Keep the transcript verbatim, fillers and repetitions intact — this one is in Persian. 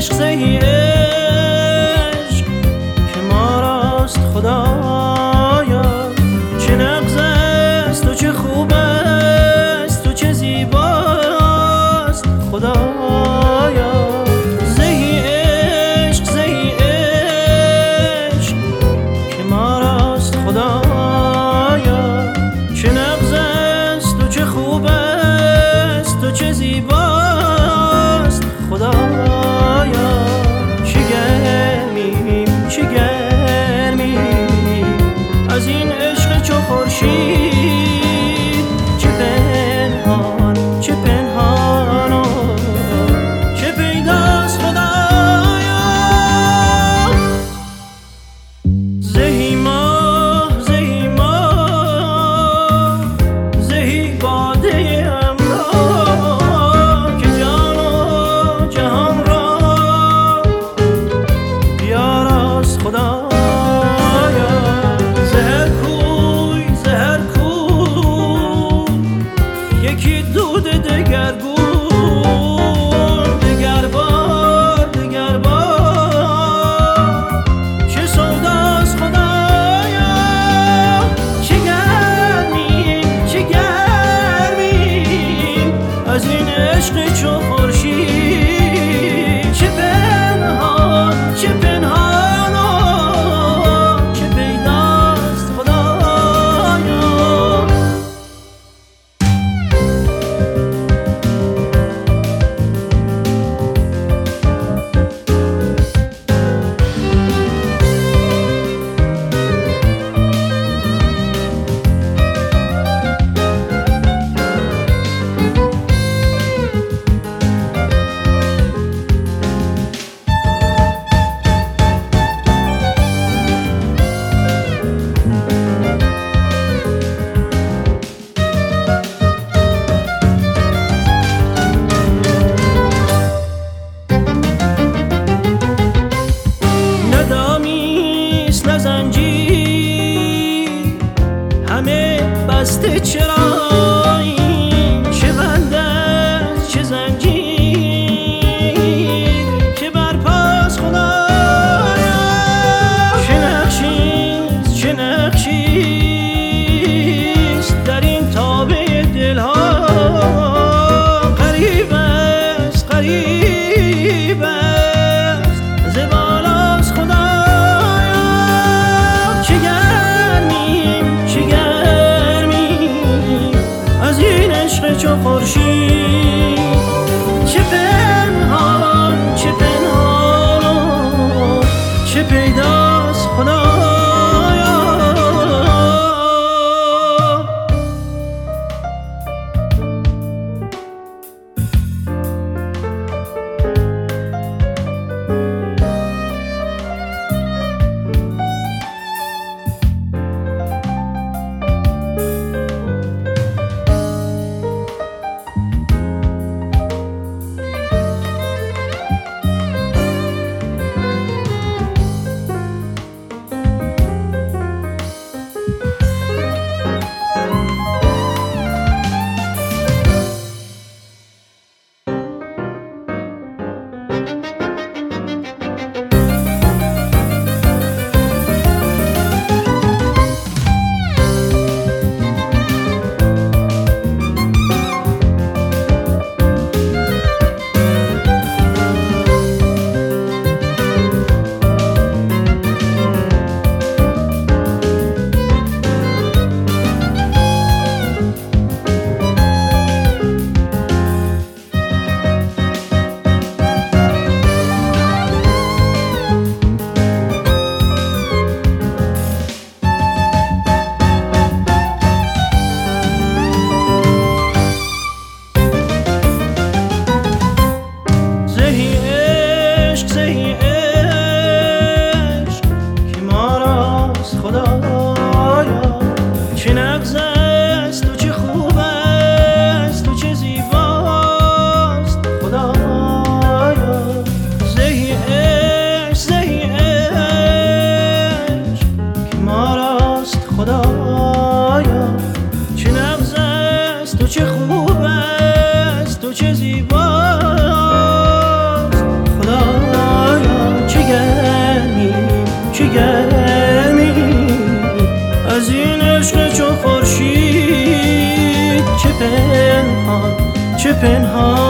عشق زهی عشق که ما راست خدایا، چه نغز است و چه خوب است و چه زیباست خدایا. زهی عشق زهی عشق که ما راست خدایا، چه نغز است و چه خوب است و چه زیباست خدایا. چه گرمی چه گرمی از این عشق چو خورشید، چه پنهان چه پنهان و چه پیداست خدایا. زهی ماه زهی ماه زهی باده امرا، که جان و جهان را بیاراست خدایا. زهر کوی زهر کوی یکی دود دگرگون، دگر بار دگر بار چه سوداست خدایا. چه گرمی چه گرمی از این عشق چو خورشید، چه پنهان چه پنهان و چه پیداست خدایا. ندامیست نه زنجیر همه بسته، چرا این چه بند است چه زنجیر که برپاست خدایا. چه نقشیست چه نقشیست در این تابه دلها، غریب است غریب است ز بالاست خدایا. چه گرمی چه گرمی از این عشق چو خورشید، چه پنهان چه پنهان و چه پیداست خدایا. چه خوب است و چه زیباست خدا. پنهان